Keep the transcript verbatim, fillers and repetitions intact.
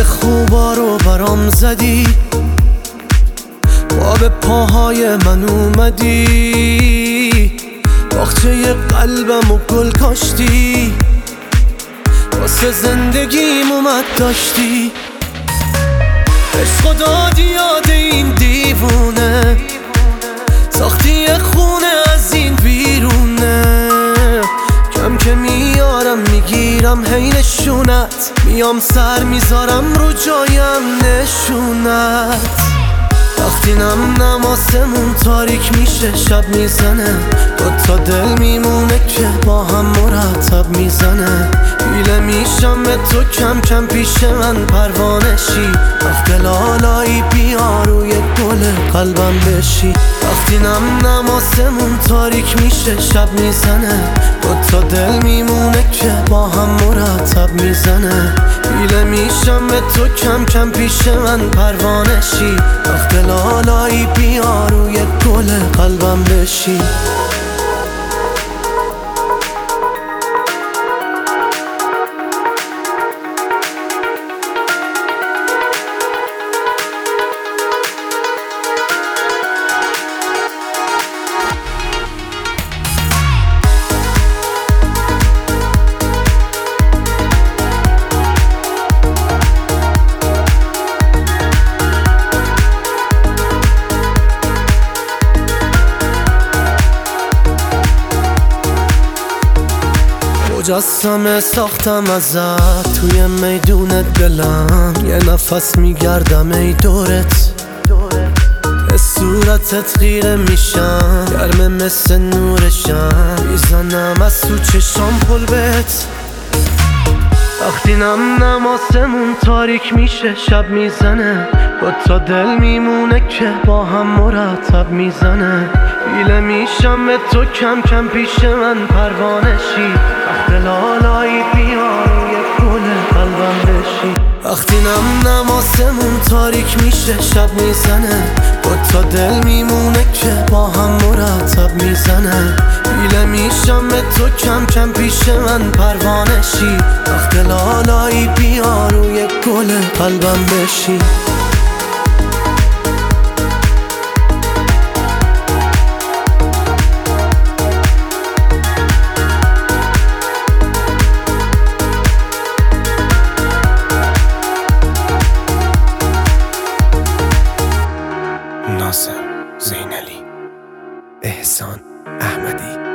گل خوبا رو برام زدی، با به پاهای من اومدی، باغچه قلبم و گل کاشتی، واسه زندگیم اومد داشتی. عشق دادی یاد این دیوونه، ساختی خونه از این بیرونه. کم که میارم میگیرم هی نشونت، میام سر میذارم رو جایم نشونت. وقتی نم نماسمون تاریک میشه شب میزنه، دوتا دل میمونه که با هم مرتب میزنه. پیله میشم به تو کم کم پیش من پروانشی، وقت لالایی بیا روی گل قلبم بشی. وقتی نم نماسمون تاریک میشه شب میزنه، دوتا دل میمونه که با هم مرتب میزنه. پیله میشم به تو کم کم پیش من پروانشی، وقت لالایی بیا روی گل قلبم بشی. مجسمه ساختم ازت توی میدون دلم، یه نفس میگردم ای دورت، به صورتت خیره میشم، گرمه مثل نورشم، میزنم از تو چشام قلبت. وقتی نم نماسمون تاریک میشه شب میزنه، دوتا دل میمونه که با هم مرتب میزنه. پیله میشم به تو کم کم پیش من پروانشی، وقت لالایی بیا روی گل قلبم بشی. وقتی نم نماسمون تاریک میشه شب میزنه، دوتا دل میمونه که با هم مرتب میزنه. پیله میشم به تو کم کم پیش من پروانشی، وقت لالایی بیا روی گل قلبم بشی. ناصر زینالی، احسان احمدی.